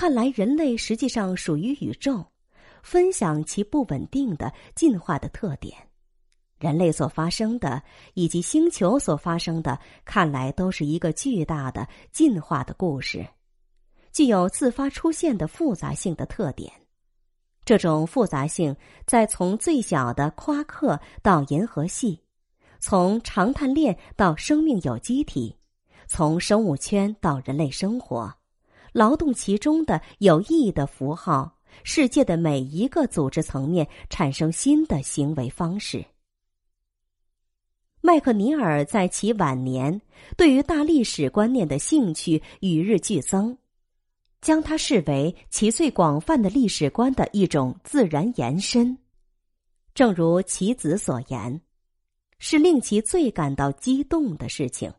看来人类实际上属于宇宙，分享其不稳定的进化的特点。人类所发生的以及星球所发生的，看来都是一个巨大的进化的故事，具有自发出现的复杂性的特点。这种复杂性在从最小的夸克到银河系，从长碳链到生命有机体，从生物圈到人类生活，劳动其中的有意义的符号，世界的每一个组织层面产生新的行为方式。麦克尼尔在其晚年对于大历史观念的兴趣与日俱增，将它视为其最广泛的历史观的一种自然延伸。正如其子所言，是令其最感到激动的事情。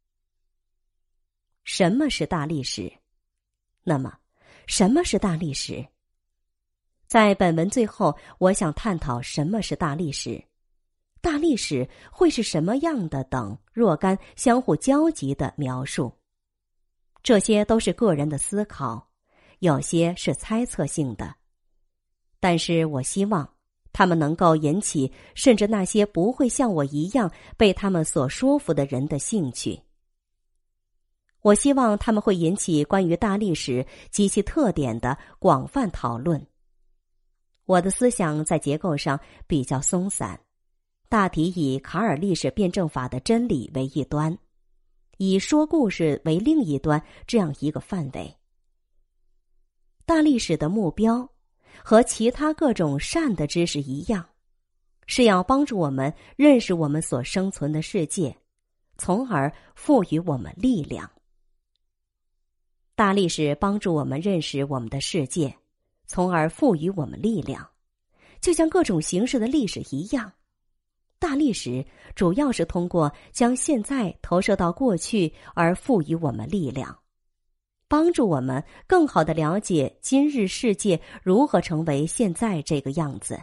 什么是大历史？那么，什么是大历史？在本文最后，我想探讨什么是大历史，大历史会是什么样的等若干相互交集的描述。这些都是个人的思考，有些是猜测性的，但是我希望他们能够引起甚至那些不会像我一样被他们所说服的人的兴趣。我希望他们会引起关于大历史及其特点的广泛讨论。我的思想在结构上比较松散，大体以卡尔历史辩证法的真理为一端，以说故事为另一端，这样一个范围。大历史的目标和其他各种善的知识一样，是要帮助我们认识我们所生存的世界，从而赋予我们力量。大历史帮助我们认识我们的世界，从而赋予我们力量，就像各种形式的历史一样。大历史主要是通过将现在投射到过去而赋予我们力量，帮助我们更好地了解今日世界如何成为现在这个样子。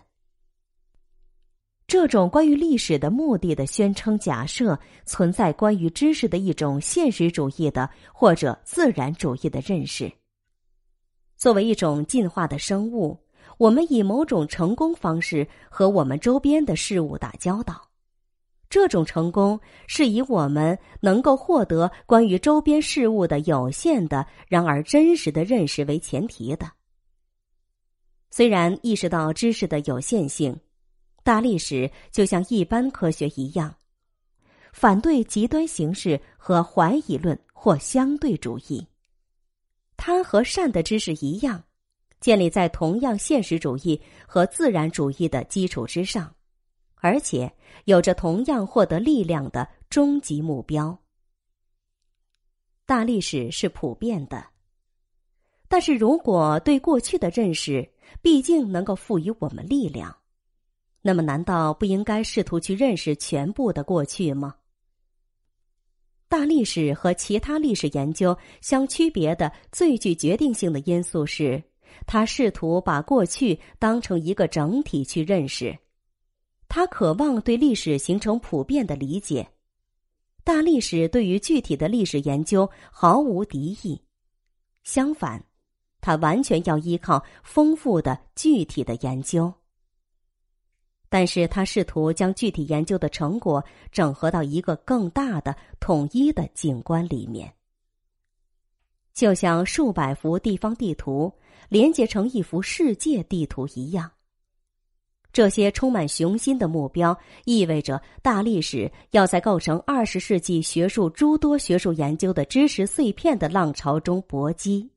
这种关于历史的目的的宣称假设存在关于知识的一种现实主义的或者自然主义的认识。作为一种进化的生物，我们以某种成功方式和我们周边的事物打交道。这种成功是以我们能够获得关于周边事物的有限的然而真实的认识为前提的。虽然意识到知识的有限性，大历史就像一般科学一样，反对极端形式和怀疑论或相对主义。它和善的知识一样，建立在同样现实主义和自然主义的基础之上，而且有着同样获得力量的终极目标。大历史是普遍的，但是如果对过去的认识毕竟能够赋予我们力量，那么难道不应该试图去认识全部的过去吗？大历史和其他历史研究相区别的最具决定性的因素是，它试图把过去当成一个整体去认识。它渴望对历史形成普遍的理解。大历史对于具体的历史研究毫无敌意，相反，它完全要依靠丰富的具体的研究。但是他试图将具体研究的成果整合到一个更大的统一的景观里面，就像数百幅地方地图连接成一幅世界地图一样。这些充满雄心的目标意味着大历史要在构成20世纪学术诸多学术研究的知识碎片的浪潮中搏击。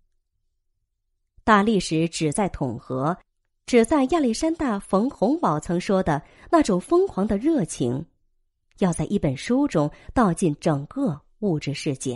大历史旨在统合，旨在亚历山大·冯·洪堡曾说的那种疯狂的热情，要在一本书中道尽整个物质世界。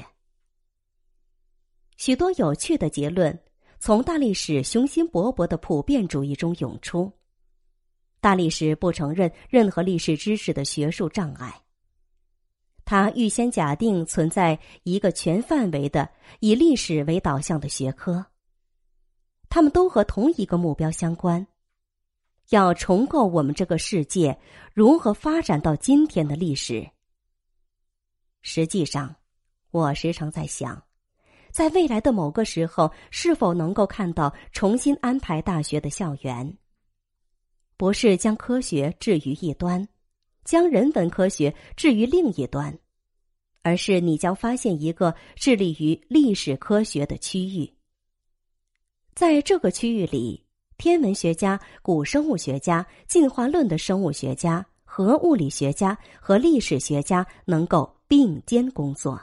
许多有趣的结论从大历史雄心勃勃的普遍主义中涌出。大历史不承认任何历史知识的学术障碍，它预先假定存在一个全范围的以历史为导向的学科，它们都和同一个目标相关，要重构我们这个世界如何发展到今天的历史。实际上，我时常在想， 在未来的某个时候是否能够看到重新安排大学的校园。不是将科学置于一端，将人文科学置于另一端，而是你将发现一个致力于历史科学的区域。在这个区域里，天文学家、古生物学家、进化论的生物学家、核物理学家和历史学家能够并肩工作。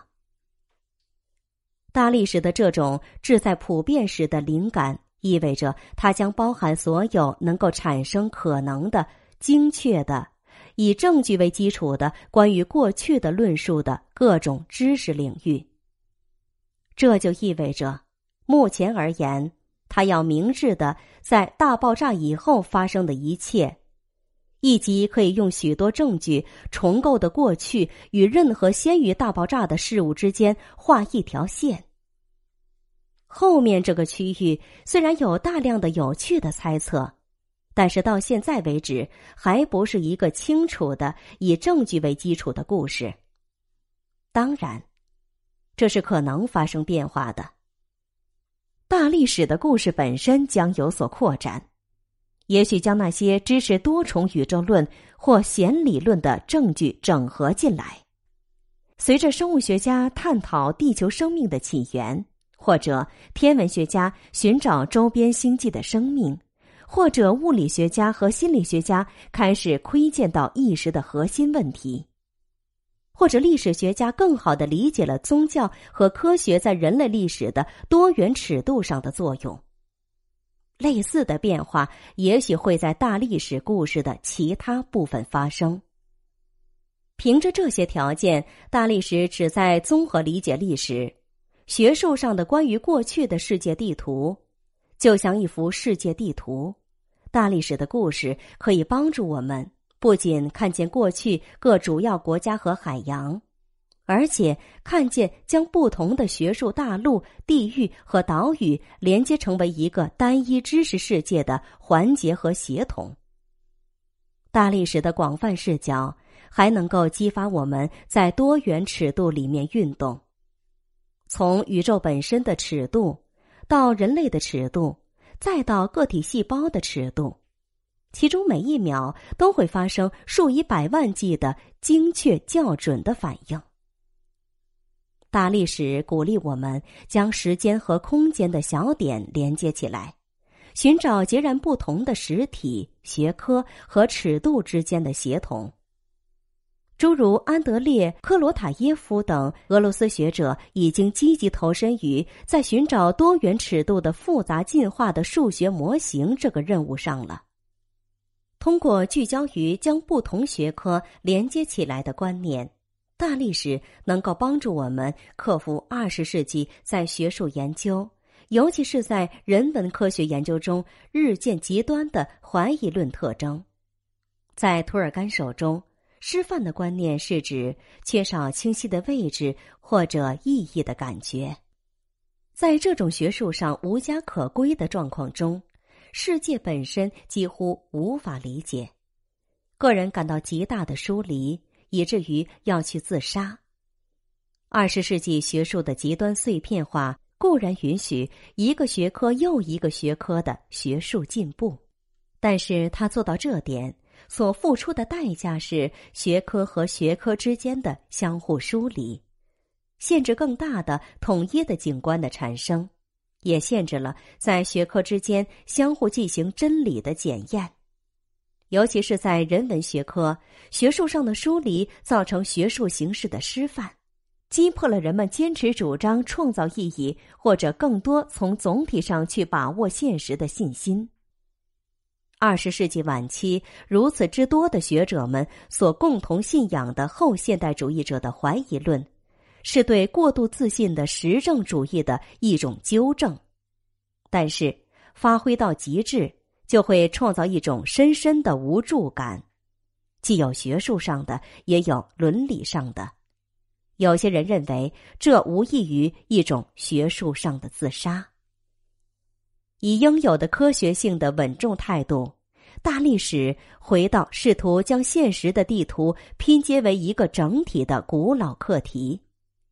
大历史的这种志在普遍史的灵感，意味着它将包含所有能够产生可能的、精确的、以证据为基础的关于过去的论述的各种知识领域。这就意味着，目前而言，它要明智的在大爆炸以后发生的一切，以及可以用许多证据重构的过去与任何先于大爆炸的事物之间画一条线。后面这个区域虽然有大量的有趣的猜测，但是到现在为止还不是一个清楚的以证据为基础的故事。当然，这是可能发生变化的。大历史的故事本身将有所扩展，也许将那些支持多重宇宙论或弦理论的证据整合进来。随着生物学家探讨地球生命的起源，或者天文学家寻找周边星际的生命，或者物理学家和心理学家开始窥见到意识的核心问题，或者历史学家更好地理解了宗教和科学在人类历史的多元尺度上的作用。类似的变化也许会在大历史故事的其他部分发生。凭着这些条件，大历史旨在综合理解历史。学术上的关于过去的世界地图，就像一幅世界地图，大历史的故事可以帮助我们不仅看见过去各主要国家和海洋，而且看见将不同的学术大陆、地域和岛屿连接成为一个单一知识世界的环节和协同。大历史的广泛视角还能够激发我们在多元尺度里面运动，从宇宙本身的尺度，到人类的尺度，再到个体细胞的尺度，其中每一秒都会发生数以百万计的精确校准的反应。大历史鼓励我们将时间和空间的小点连接起来，寻找截然不同的实体、学科和尺度之间的协同。诸如安德烈·科罗塔耶夫等俄罗斯学者已经积极投身于在寻找多元尺度的复杂进化的数学模型这个任务上了。通过聚焦于将不同学科连接起来的观念，大历史能够帮助我们克服20世纪在学术研究，尤其是在人文科学研究中日渐极端的怀疑论特征。在涂尔干手中，师范的观念是指缺少清晰的位置或者意义的感觉。在这种学术上无家可归的状况中，世界本身几乎无法理解，个人感到极大的疏离，以至于要去自杀。20世纪学术的极端碎片化固然允许一个学科又一个学科的学术进步，但是它做到这点所付出的代价是学科和学科之间的相互疏离，限制更大的统一的景观的产生，也限制了在学科之间相互进行真理的检验。尤其是在人文学科，学术上的疏离造成学术形式的失范，击破了人们坚持主张创造意义或者更多从总体上去把握现实的信心。20世纪晚期，如此之多的学者们所共同信仰的后现代主义者的怀疑论，是对过度自信的实证主义的一种纠正。但是，发挥到极致，就会创造一种深深的无助感，既有学术上的，也有伦理上的。有些人认为，这无异于一种学术上的自杀。以应有的科学性的稳重态度，大历史回到试图将现实的地图拼接为一个整体的古老课题。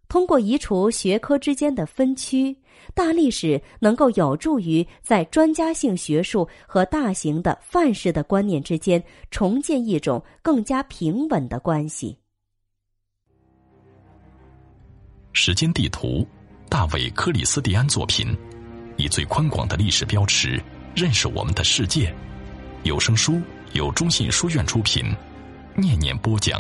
通过移除学科之间的分区，大历史能够有助于在专家性学术和大型的范式的观念之间重建一种更加平稳的关系。 时间地图，大卫·克里斯蒂安作品，以最宽广的历史标尺认识我们的世界。有声书由中信书院出品，念念播讲。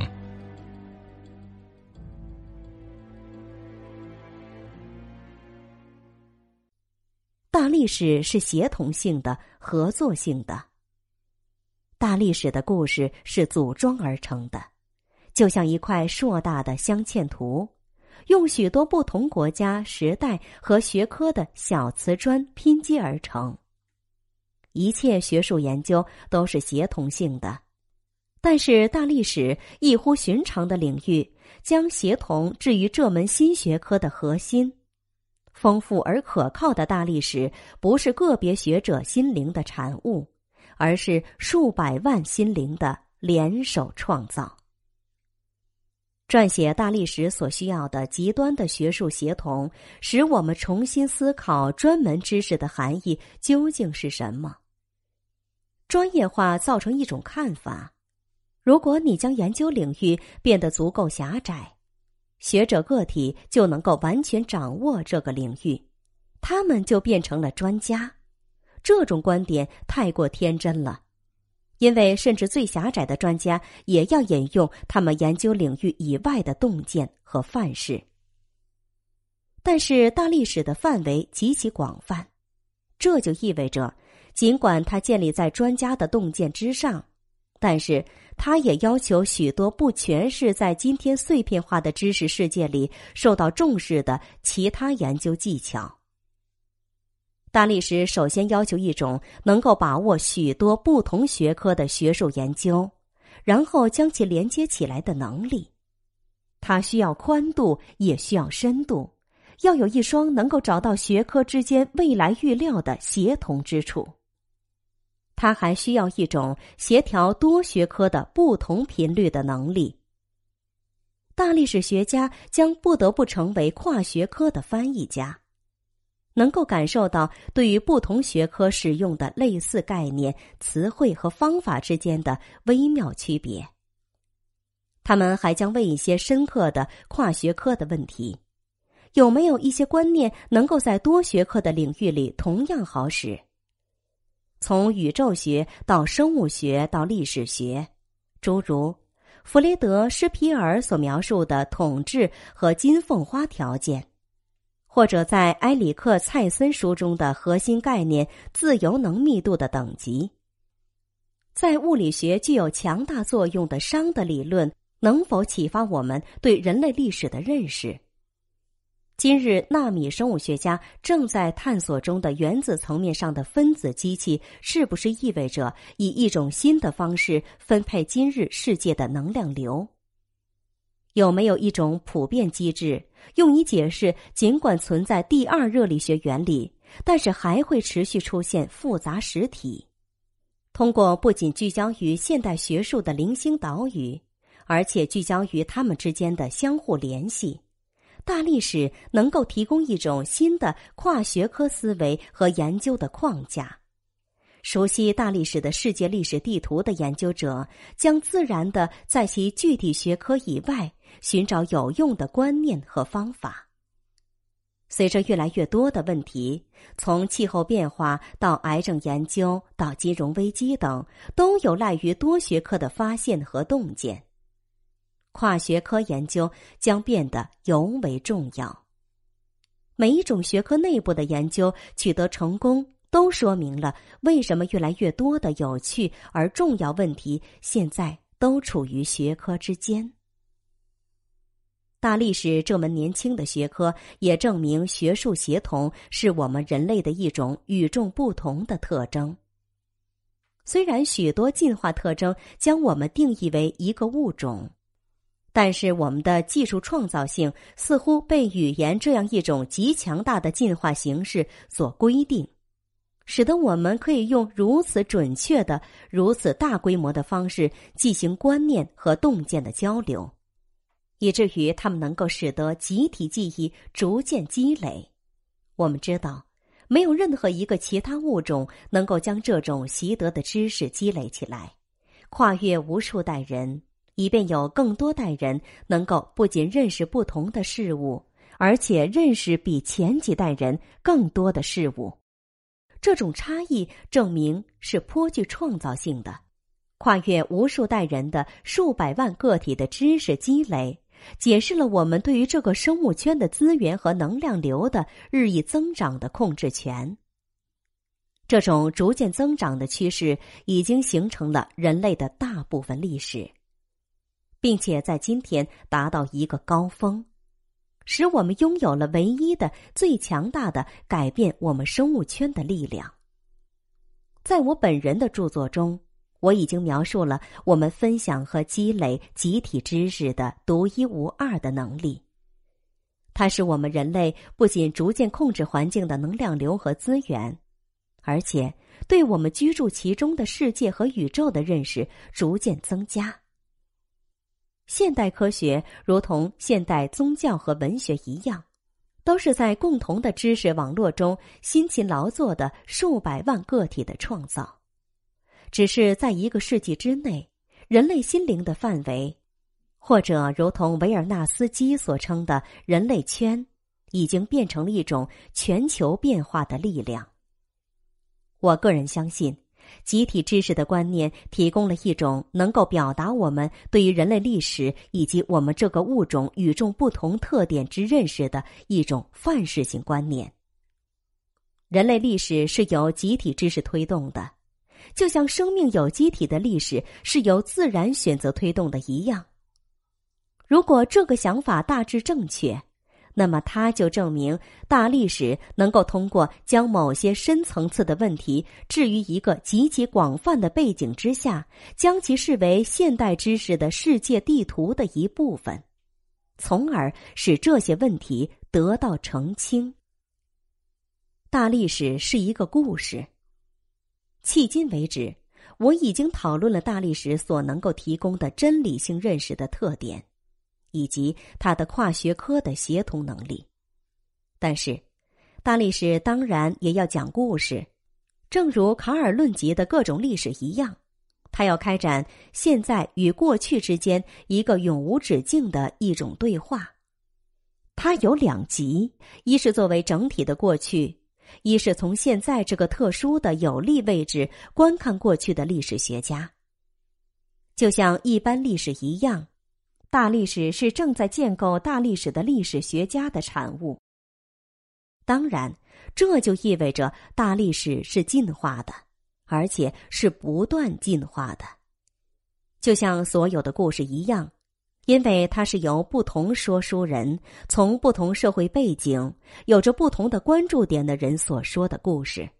大历史是协同性的、合作性的。大历史的故事是组装而成的，就像一块硕大的镶嵌图，用许多不同国家、时代和学科的小瓷砖拼接而成。一切学术研究都是协同性的，但是大历史异乎寻常的领域，将协同置于这门新学科的核心。丰富而可靠的大历史不是个别学者心灵的产物，而是数百万心灵的联手创造。撰写大历史所需要的极端的学术协同，使我们重新思考专门知识的含义究竟是什么。专业化造成一种看法，如果你将研究领域变得足够狭窄，学者个体就能够完全掌握这个领域，他们就变成了专家。这种观点太过天真了，因为甚至最狭窄的专家也要引用他们研究领域以外的洞见和范式。但是大历史的范围极其广泛，这就意味着尽管它建立在专家的洞见之上，但是它也要求许多不全是在今天碎片化的知识世界里受到重视的其他研究技巧。大历史首先要求一种能够把握许多不同学科的学术研究，然后将其连接起来的能力。它需要宽度，也需要深度，要有一双能够找到学科之间未来预料的协同之处。它还需要一种协调多学科的不同频率的能力。大历史学家将不得不成为跨学科的翻译家，能够感受到对于不同学科使用的类似概念、词汇和方法之间的微妙区别。他们还将问一些深刻的跨学科的问题：有没有一些观念能够在多学科的领域里同样好使？从宇宙学到生物学到历史学，诸如弗雷德·施皮尔所描述的统治和金凤花条件，或者在埃里克·蔡森书中的核心概念自由能密度的等级。在物理学具有强大作用的熵的理论能否启发我们对人类历史的认识？今日纳米生物学家正在探索中的原子层面上的分子机器，是不是意味着以一种新的方式分配今日世界的能量流？有没有一种普遍机制，用以解释尽管存在第二热力学原理，但是还会持续出现复杂实体？通过不仅聚焦于现代学术的零星岛屿，而且聚焦于它们之间的相互联系，大历史能够提供一种新的跨学科思维和研究的框架。熟悉大历史的世界历史地图的研究者将自然地在其具体学科以外寻找有用的观念和方法。随着越来越多的问题，从气候变化到癌症研究到金融危机等，都有赖于多学科的发现和洞见。跨学科研究将变得尤为重要。每一种学科内部的研究取得成功，都说明了为什么越来越多的有趣而重要问题现在都处于学科之间。大历史这门年轻的学科也证明学术协同是我们人类的一种与众不同的特征。虽然许多进化特征将我们定义为一个物种，但是我们的技术创造性似乎被语言这样一种极强大的进化形式所规定，使得我们可以用如此准确的、如此大规模的方式进行观念和洞见的交流。 以至于它们能够使得集体记忆逐渐积累。我们知道，没有任何一个其他物种能够将这种习得的知识积累起来，跨越无数代人，以便有更多代人能够不仅认识不同的事物，而且认识比前几代人更多的事物。这种差异证明是颇具创造性的，跨越无数代人的数百万个体的知识积累，解释了我们对于这个生物圈的资源和能量流的日益增长的控制权。这种逐渐增长的趋势已经形成了人类的大部分历史，并且在今天达到一个高峰，使我们拥有了唯一的、最强大的改变我们生物圈的力量。在我本人的著作中，我已经描述了我们分享和积累集体知识的独一无二的能力。它使我们人类不仅逐渐控制环境的能量流和资源，而且对我们居住其中的世界和宇宙的认识逐渐增加。现代科学如同现代宗教和文学一样，都是在共同的知识网络中辛勤劳作的数百万个体的创造。只是在一个世纪之内，人类心灵的范围，或者如同维尔纳斯基所称的人类圈，已经变成了一种全球变化的力量。我个人相信，集体知识的观念提供了一种能够表达我们对于人类历史以及我们这个物种与众不同特点之认识的一种范式性观念。人类历史是由集体知识推动的，就像生命有机体的历史是由自然选择推动的一样。如果这个想法大致正确，那么它就证明大历史能够通过将某些深层次的问题置于一个极其广泛的背景之下，将其视为现代知识的世界地图的一部分，从而使这些问题得到澄清。大历史是一个故事。迄今为止，我已经讨论了大历史所能够提供的真理性认识的特点，以及它的跨学科的协同能力。但是，大历史当然也要讲故事，正如卡尔论集的各种历史一样，它要开展现在与过去之间一个永无止境的一种对话。它有两极，一是作为整体的过去，一是从现在这个特殊的有利位置观看过去的历史学家。就像一般历史一样，大历史是正在建构大历史的历史学家的产物。当然，这就意味着大历史是进化的，而且是不断进化的。就像所有的故事一样，因为它是由不同说书人，从不同社会背景，有着不同的关注点的人所说的故事。